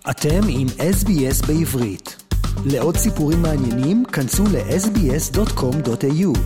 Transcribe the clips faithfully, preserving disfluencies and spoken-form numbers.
אתם עם אס בי אס בעברית. לעוד סיפורים מעניינים, כנסו ל-אס בי אס דוט קום דוט איי יו.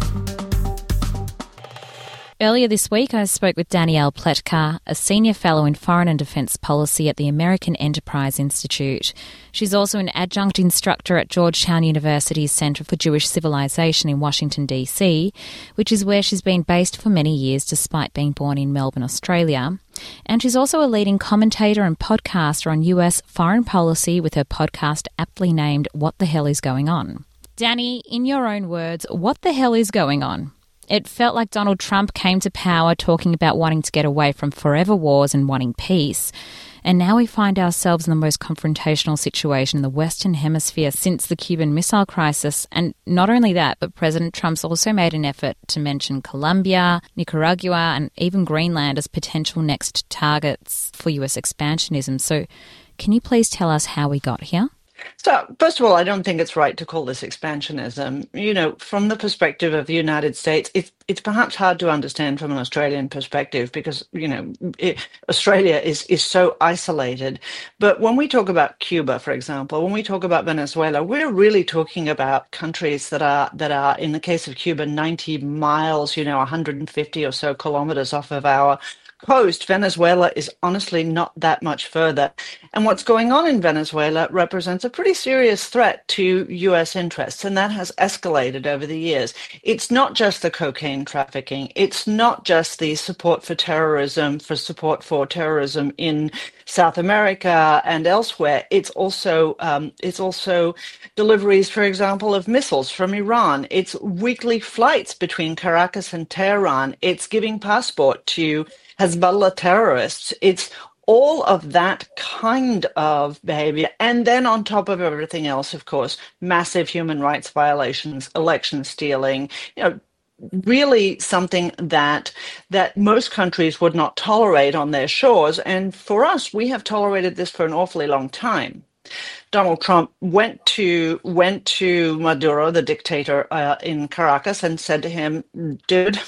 Earlier this week, I spoke with Danielle Pletka, a senior fellow in foreign and defence policy at the American Enterprise Institute. She's also an adjunct instructor at Georgetown University's Centre for Jewish Civilization in Washington, D C, which is where she's been based for many years despite being born in Melbourne, Australia. And she's also a leading commentator and podcaster on U S foreign policy with her podcast aptly named What the Hell is Going On? Danny, in your own words, what the hell is going on? It felt like Donald Trump came to power talking about wanting to get away from forever wars and wanting peace. And now we find ourselves in the most confrontational situation in the Western Hemisphere since the Cuban Missile Crisis. And not only that, but President Trump's also made an effort to mention Colombia, Nicaragua, and even Greenland as potential next targets for U S expansionism. So can you please tell us how we got here? So, first of all, I don't think it's right to call this expansionism. You know, from the perspective of the United States, it's, it's perhaps hard to understand from an Australian perspective because, you know, it, Australia is, is so isolated. But when we talk about Cuba, for example, when we talk about Venezuela, we're really talking about countries that are, that are, in the case of Cuba, ninety miles, you know, one hundred fifty or so kilometers off of our coast. Venezuela is honestly not that much further. And what's going on in Venezuela represents a pretty serious threat to U S interests, and that has escalated over the years. It's not just the cocaine trafficking. It's not just the support for terrorism, for support for terrorism in South America and elsewhere. It's also um, it's also deliveries, for example, of missiles from Iran. It's weekly flights between Caracas and Tehran. It's giving passport to Hezbollah terrorists. It's all of that kind of behavior. And then on top of everything else, of course, massive human rights violations, election stealing, you know, really something that that most countries would not tolerate on their shores. And for us, we have tolerated this for an awfully long time. Donald Trump went to went to Maduro, the dictator uh, in Caracas, and said to him, dude,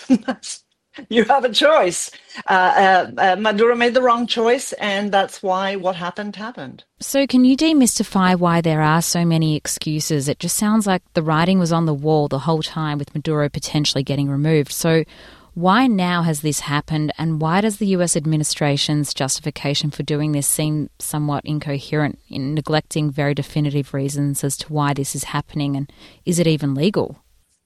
you have a choice. Uh, uh, uh, Maduro made the wrong choice, and that's why what happened happened. So can you demystify why there are so many excuses? It just sounds like the writing was on the wall the whole time with Maduro potentially getting removed. So why now has this happened, and why does the U S administration's justification for doing this seem somewhat incoherent in neglecting very definitive reasons as to why this is happening, and is it even legal?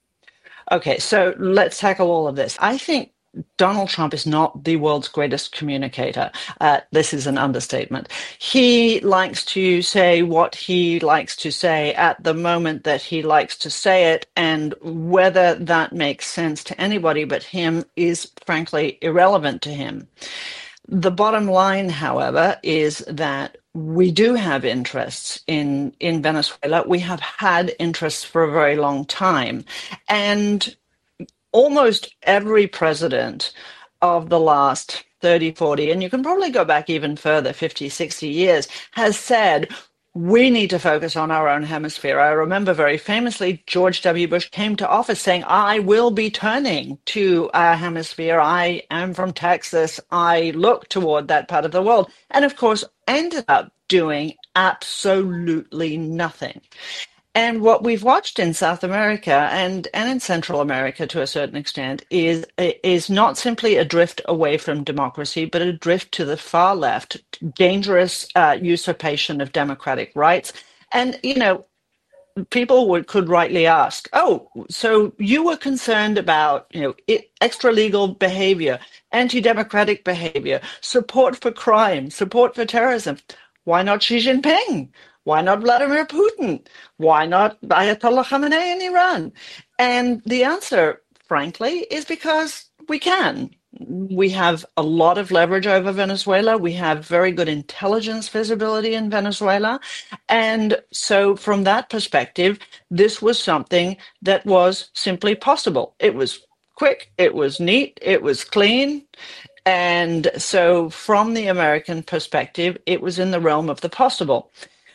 Okay, so let's tackle all of this. I think Donald Trump is not the world's greatest communicator. Uh, this is an understatement. He likes to say what he likes to say at the moment that he likes to say it, and whether that makes sense to anybody but him is frankly irrelevant to him. The bottom line, however, is that we do have interests in, in Venezuela. We have had interests for a very long time. And almost every president of the last thirty, forty, and you can probably go back even further, fifty, sixty years, has said, we need to focus on our own hemisphere. I remember very famously, George W. Bush came to office saying, I will be turning to our hemisphere. I am from Texas. I look toward that part of the world. And of course, ended up doing absolutely nothing. And what we've watched in South America and, and in Central America to a certain extent is, is not simply a drift away from democracy, but a drift to the far left, dangerous uh, usurpation of democratic rights. And, you know, people would, could rightly ask, oh, so you were concerned about, you know, it, extra-legal behavior, anti-democratic behavior, support for crime, support for terrorism. Why not Xi Jinping? Why not Vladimir Putin? Why not Ayatollah Khamenei in Iran? And the answer, frankly, is because we can. We have a lot of leverage over Venezuela. We have very good intelligence visibility in Venezuela. And so from that perspective, this was something that was simply possible. It was quick, it was neat, it was clean. And so from the American perspective, it was in the realm of the possible.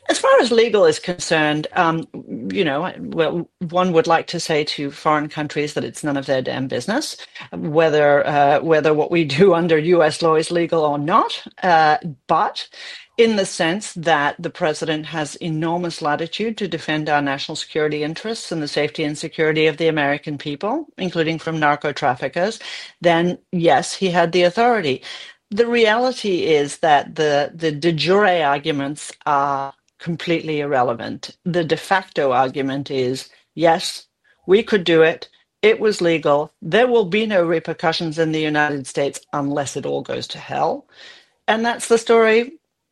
As far as legal is concerned, um, you know, well, one would like to say to foreign countries that it's none of their damn business whether uh, whether what we do under U S law is legal or not. Uh, but in the sense that the president has enormous latitude to defend our national security interests and the safety and security of the American people, including from narco traffickers, then yes, he had the authority. The reality is that the the de jure arguments are completely irrelevant. The de facto argument is, yes, we could do it. It was legal. There will be no repercussions in the United States unless it all goes to hell. And that's the story.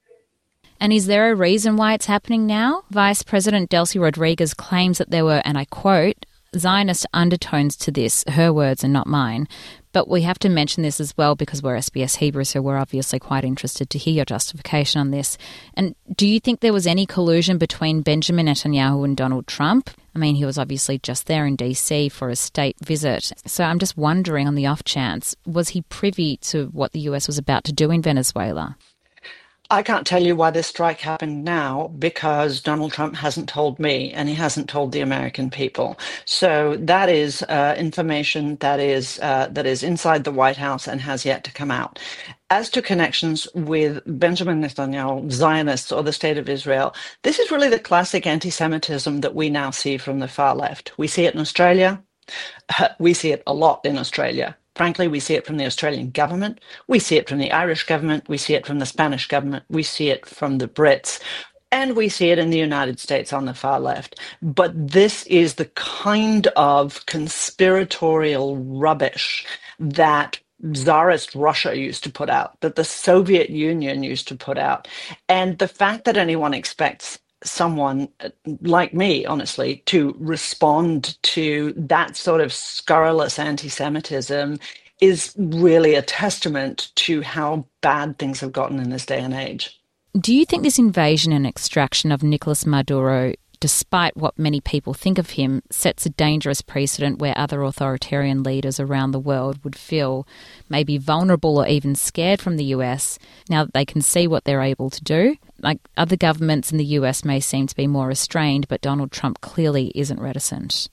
And is there a reason why it's happening now? Vice President Delcy Rodriguez claims that there were, and I quote, Zionist undertones to this, her words and not mine. But we have to mention this as well because we're S B S Hebrew, so we're obviously quite interested to hear your justification on this. And do you think there was any collusion between Benjamin Netanyahu and Donald Trump? I mean, he was obviously just there in D C for a state visit. So I'm just wondering, on the off chance, was he privy to what the U S was about to do in Venezuela? I can't tell you why this strike happened now because Donald Trump hasn't told me and he hasn't told the American people. So that is uh, information that is uh, that is inside the White House and has yet to come out. As to connections with Benjamin Netanyahu, Zionists, or the State of Israel, this is really the classic anti-Semitism that we now see from the far left. We see it in Australia. We see it a lot in Australia. Frankly, we see it from the Australian government. We see it from the Irish government. We see it from the Spanish government. We see it from the Brits. And we see it in the United States on the far left. But this is the kind of conspiratorial rubbish that Tsarist Russia used to put out, that the Soviet Union used to put out. And the fact that anyone expects someone like me, honestly, to respond to that sort of scurrilous anti-Semitism is really a testament to how bad things have gotten in this day and age. Do you think this invasion and extraction of Nicolas Maduro, despite what many people think of him, sets a dangerous precedent where other authoritarian leaders around the world would feel maybe vulnerable or even scared from the U S now that they can see what they're able to do? Like, other governments in the U S may seem to be more restrained, but Donald Trump clearly isn't reticent.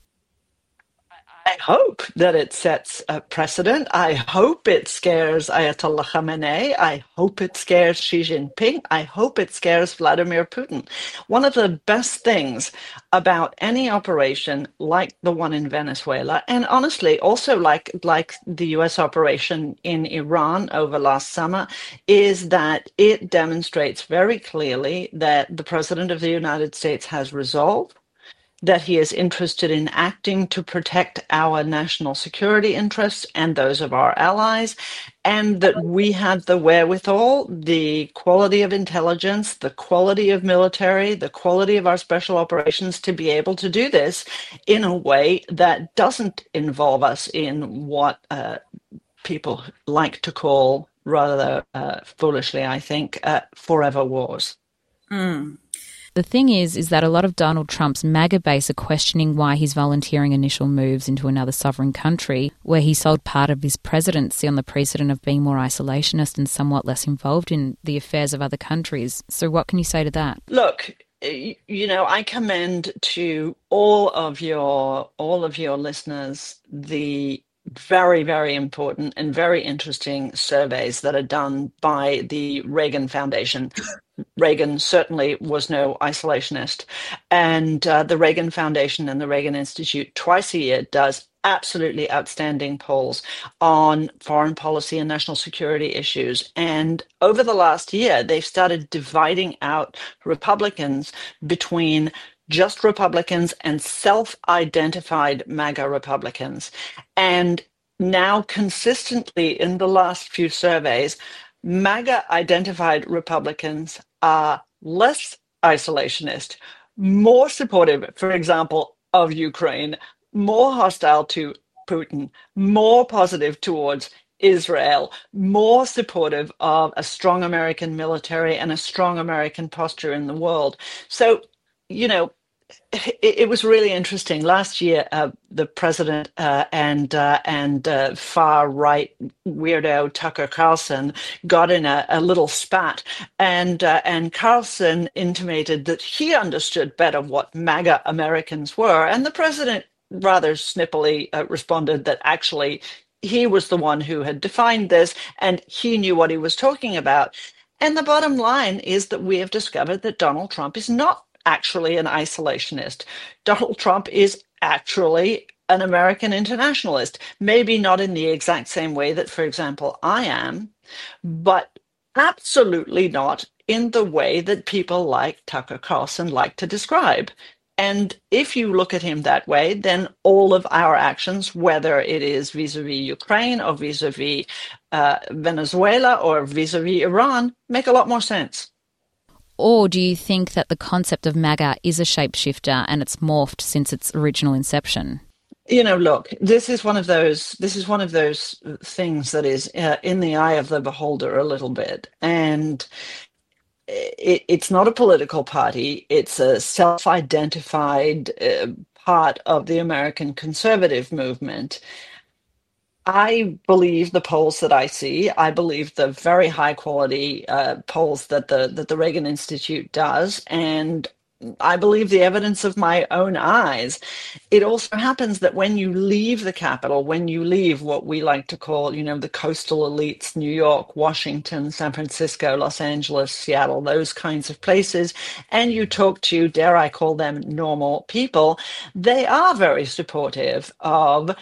I hope that it sets a precedent. I hope it scares Ayatollah Khamenei. I hope it scares Xi Jinping. I hope it scares Vladimir Putin. One of the best things about any operation like the one in Venezuela, and honestly, also like, like the U S operation in Iran over last summer, is that it demonstrates very clearly that the President of the United States has resolve, that he is interested in acting to protect our national security interests and those of our allies, and that we have the wherewithal, the quality of intelligence, the quality of military, the quality of our special operations to be able to do this in a way that doesn't involve us in what uh, people like to call, rather uh, foolishly, I think, uh, forever wars. Mm. The thing is, is that a lot of Donald Trump's MAGA base are questioning why he's volunteering initial moves into another sovereign country where he sold part of his presidency on the precedent of being more isolationist and somewhat less involved in the affairs of other countries. So what can you say to that? Look, you know, I commend to all of your all of your listeners the very, very important and very interesting surveys that are done by the Reagan Foundation. Reagan certainly was no isolationist. And uh, the Reagan Foundation and the Reagan Institute twice a year does absolutely outstanding polls on foreign policy and national security issues. And over the last year, they've started dividing out Republicans between just Republicans and self-identified MAGA Republicans. And now consistently in the last few surveys, MAGA-identified Republicans are less isolationist, more supportive, for example, of Ukraine, more hostile to Putin, more positive towards Israel, more supportive of a strong American military and a strong American posture in the world. So, you know, it, it was really interesting. Last year, uh, the president uh, and uh, and uh, far right weirdo Tucker Carlson got in a, a little spat, and uh, and Carlson intimated that he understood better what MAGA Americans were, and the president rather snippily uh, responded that actually he was the one who had defined this, and he knew what he was talking about. And the bottom line is that we have discovered that Donald Trump is not actually an isolationist. Donald Trump is actually an American internationalist, maybe not in the exact same way that, for example, I am, but absolutely not in the way that people like Tucker Carlson like to describe. And if you look at him that way, then all of our actions, whether it is vis-a-vis Ukraine or vis-a-vis uh, Venezuela or vis-a-vis Iran, make a lot more sense. Or do you think that the concept of MAGA is a shapeshifter and it's morphed since its original inception? You know, look, this is one of those. This is one of those things that is uh, in the eye of the beholder a little bit, and it, it's not a political party. It's a self-identified uh, part of the American conservative movement. I believe the polls that I see. I believe the very high quality uh, polls that the that the Reagan Institute does, and I believe the evidence of my own eyes. It also happens that when you leave the capital, when you leave what we like to call, you know, the coastal elites, New York, Washington, San Francisco, Los Angeles, Seattle, those kinds of places, and you talk to, dare I call them, normal people, they are very supportive of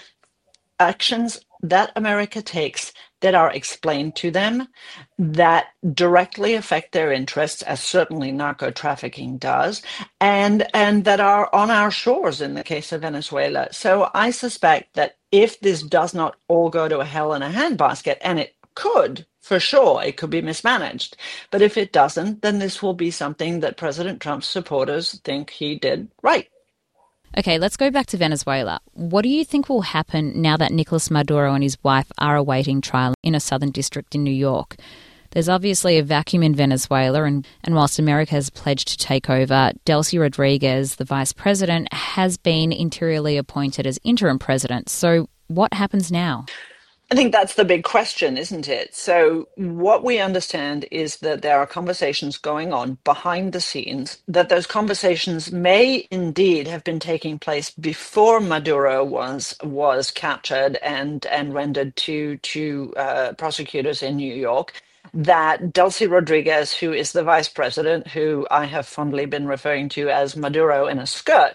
actions that America takes that are explained to them, that directly affect their interests, as certainly narco trafficking does, and, and that are on our shores in the case of Venezuela. So I suspect that if this does not all go to a hell in a handbasket, and it could, for sure, it could be mismanaged. But if it doesn't, then this will be something that President Trump's supporters think he did right. Okay, let's go back to Venezuela. What do you think will happen now that Nicolas Maduro and his wife are awaiting trial in a southern district in New York? There's obviously a vacuum in Venezuela, and, and whilst America has pledged to take over, Delcy Rodriguez, the vice president, has been interiorly appointed as interim president. So what happens now? I think that's the big question, isn't it? So what we understand is that there are conversations going on behind the scenes, that those conversations may indeed have been taking place before Maduro was was captured and, and rendered to, to uh, prosecutors in New York, that Delcy Rodriguez, who is the vice president, who I have fondly been referring to as Maduro in a skirt,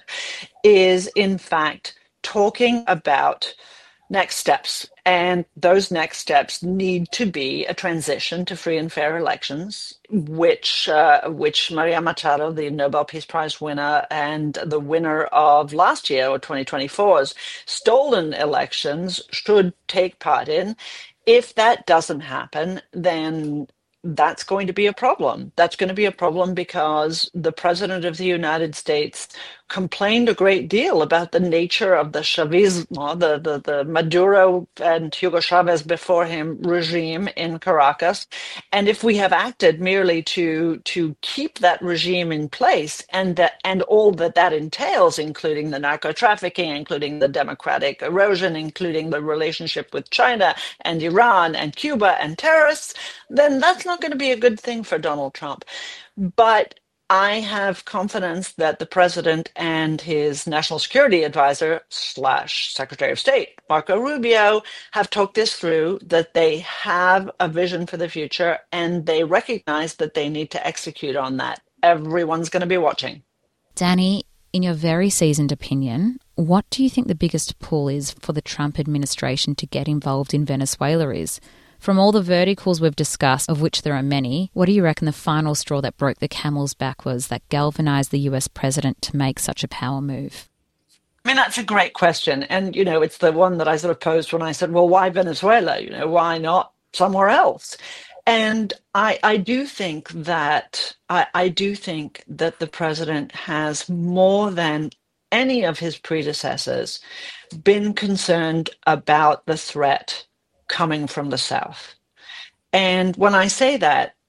is in fact talking about next steps. And those next steps need to be a transition to free and fair elections, which uh, which Maria Machado, the Nobel Peace Prize winner and the winner of last year, or twenty twenty-four's stolen elections, should take part in. If that doesn't happen, then that's going to be a problem. That's going to be a problem because the president of the United States complained a great deal about the nature of the Chavismo, the, the, the Maduro and Hugo Chavez before him regime in Caracas. And if we have acted merely to, to keep that regime in place and that, and all that that entails, including the narco trafficking, including the democratic erosion, including the relationship with China and Iran and Cuba and terrorists, then that's not going to be a good thing for Donald Trump. But I have confidence that the president and his national security advisor slash Secretary of State, Marco Rubio, have talked this through, that they have a vision for the future and they recognize that they need to execute on that. Everyone's going to be watching. Danny, in your very seasoned opinion, what do you think the biggest pull is for the Trump administration to get involved in Venezuela is? From all the verticals we've discussed, of which there are many, what do you reckon the final straw that broke the camel's back was that galvanised the U S president to make such a power move? I mean, that's a great question. And, you know, it's the one that I sort of posed when I said, well, why Venezuela? You know, why not somewhere else? And I, I do think that I, I do think that the president has, more than any of his predecessors, been concerned about the threat coming from the South. And when I say that,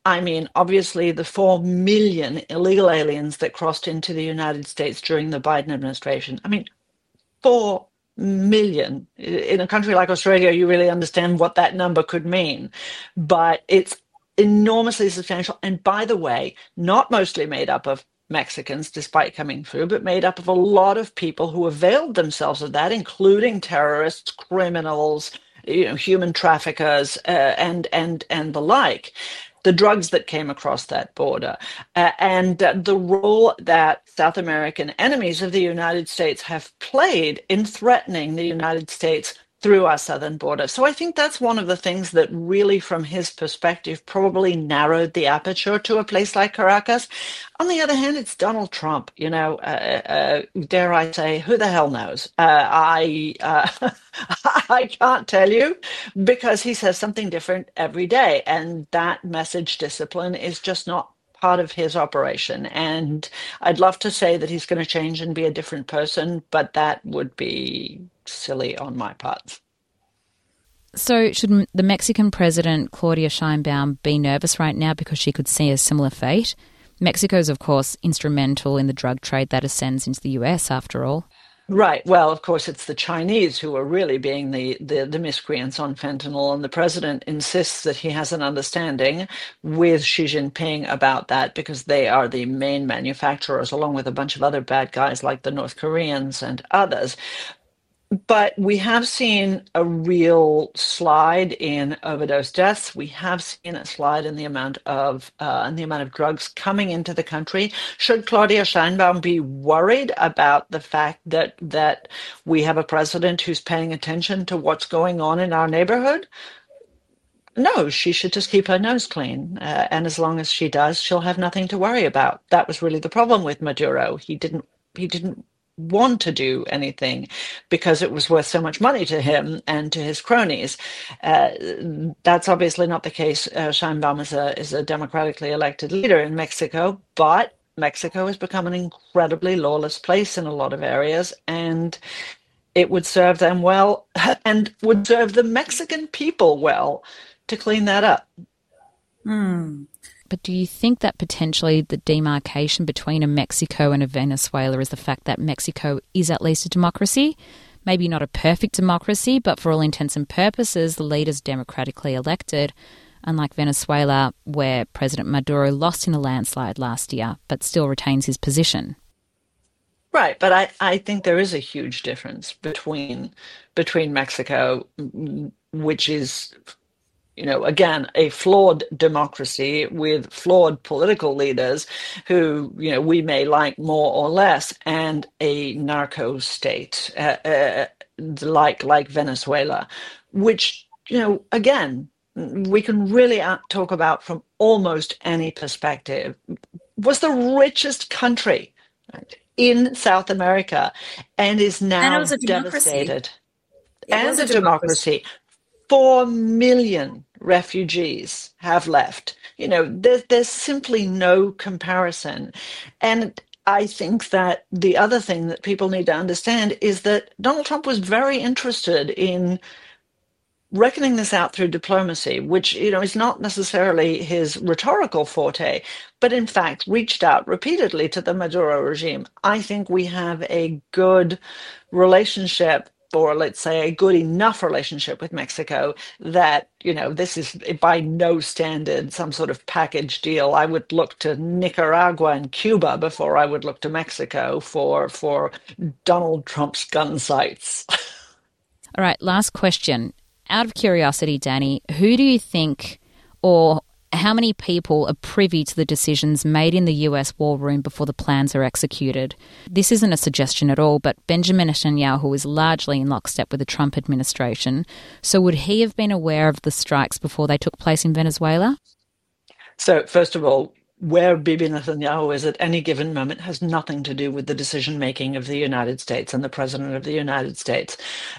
I mean, obviously, the four million illegal aliens that crossed into the United States during the Biden administration. I mean, four million. In a country like Australia, you really understand what that number could mean. But it's enormously substantial. And by the way, not mostly made up of Mexicans, despite coming through, but made up of a lot of people who availed themselves of that, including terrorists, criminals, you know, human traffickers, uh, and and and the like. The drugs that came across that border, uh, and uh, the role that South American enemies of the United States have played in threatening the United States through our southern border. So I think that's one of the things that really, from his perspective, probably narrowed the aperture to a place like Caracas. On the other hand, it's Donald Trump. You know, uh, uh, dare I say, who the hell knows? Uh, I uh, I can't tell you, because he says something different every day, and that message discipline is just not part of his operation. And I'd love to say that he's going to change and be a different person, but that would be silly on my part. So should the Mexican president, Claudia Sheinbaum, be nervous right now because she could see a similar fate? Mexico is, of course, instrumental in the drug trade that ascends into the U S, after all. Right. Well, of course, it's the Chinese who are really being the, the, the miscreants on fentanyl, and the president insists that he has an understanding with Xi Jinping about that, because they are the main manufacturers, along with a bunch of other bad guys like the North Koreans and others. But we have seen a real slide in overdose deaths. We have seen a slide in the amount of uh, in the amount of drugs coming into the country. Should Claudia Sheinbaum be worried about the fact that that we have a president who's paying attention to what's going on in our neighborhood? No, she should just keep her nose clean. Uh, and as long as she does, she'll have nothing to worry about. That was really the problem with Maduro. He didn't. He didn't. want to do anything because it was worth so much money to him and to his cronies. Uh, that's obviously not the case. Uh, Sheinbaum is a, is a democratically elected leader in Mexico, but Mexico has become an incredibly lawless place in a lot of areas, and it would serve them well and would serve the Mexican people well to clean that up. Hmm. But do you think that potentially the demarcation between a Mexico and a Venezuela is the fact that Mexico is at least a democracy? Maybe not a perfect democracy, but for all intents and purposes, the leader's democratically elected, unlike Venezuela, where President Maduro lost in a landslide last year, but still retains his position. Right, but I, I think there is a huge difference between between Mexico, which is, you know, again, a flawed democracy with flawed political leaders who, you know, we may like more or less, and a narco state uh, uh, like like Venezuela, which, you know, again, we can really talk about from almost any perspective, was the richest country, right, in South America, and is now and it was a devastated. It and was a a democracy. democracy. Four million refugees have left. You know, there's, there's simply no comparison. And I think that the other thing that people need to understand is that Donald Trump was very interested in reckoning this out through diplomacy, which, you know, is not necessarily his rhetorical forte, but in fact reached out repeatedly to the Maduro regime. I think we have a good relationship, or let's say a good enough relationship with Mexico, that, you know, this is by no standard some sort of package deal. I would look to Nicaragua and Cuba before I would look to Mexico for for Donald Trump's gun sights. All right, last question. Out of curiosity, Danny, who do you think, or how many people are privy to the decisions made in the U S war room before the plans are executed? This isn't a suggestion at all, but Benjamin Netanyahu is largely in lockstep with the Trump administration. So would he have been aware of the strikes before they took place in Venezuela? So, first of all, where Bibi Netanyahu is at any given moment has nothing to do with the decision-making of the United States and the President of the United States.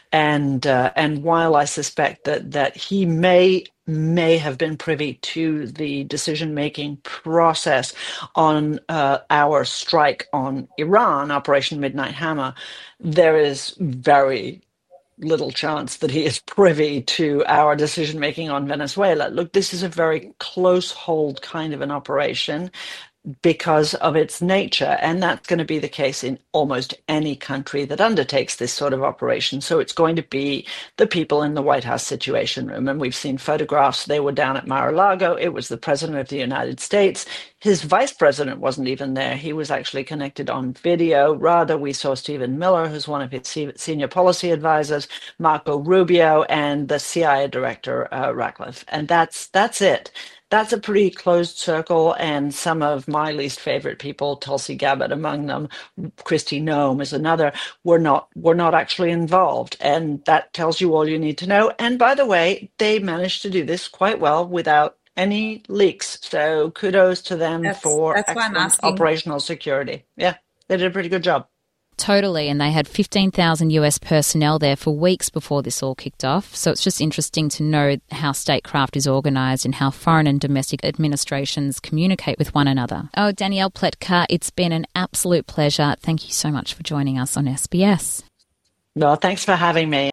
And uh, and while I suspect that that he may may have been privy to the decision-making process on uh, our strike on Iran, Operation Midnight Hammer, there is very little chance that he is privy to our decision-making on Venezuela. Look, this is a very close hold kind of an operation because of its nature, and that's going to be the case in almost any country that undertakes this sort of operation. So it's going to be the people in the White House Situation Room, and we've seen photographs. They were down at Mar-a-Lago. It was the President of the United States. His vice president wasn't even there. He was actually connected on video. Rather, we saw Stephen Miller, who's one of his senior policy advisors, Marco Rubio, and the C I A director, uh, Ratcliffe. And that's that's it. That's a pretty closed circle, and some of my least favorite people, Tulsi Gabbard among them, Kristi Noem is another, were not were not actually involved. And that tells you all you need to know. And by the way, they managed to do this quite well without any leaks. So kudos to them that's, for that's excellent operational security. Yeah, they did a pretty good job. Totally, and they had fifteen thousand U S personnel there for weeks before this all kicked off. So it's just interesting to know how statecraft is organised and how foreign and domestic administrations communicate with one another. Oh, Danielle Pletka, it's been an absolute pleasure. Thank you so much for joining us on S B S. No, thanks for having me.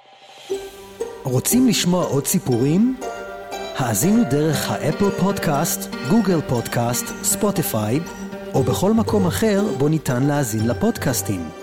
רוצים לשמוע עוד סיפורים? האזינו דרך האפל פודקאסט, גוגל פודקאסט, ספוטיפיי, או בכל מקום אחר בו ניתן להאזין לפודקאסטים.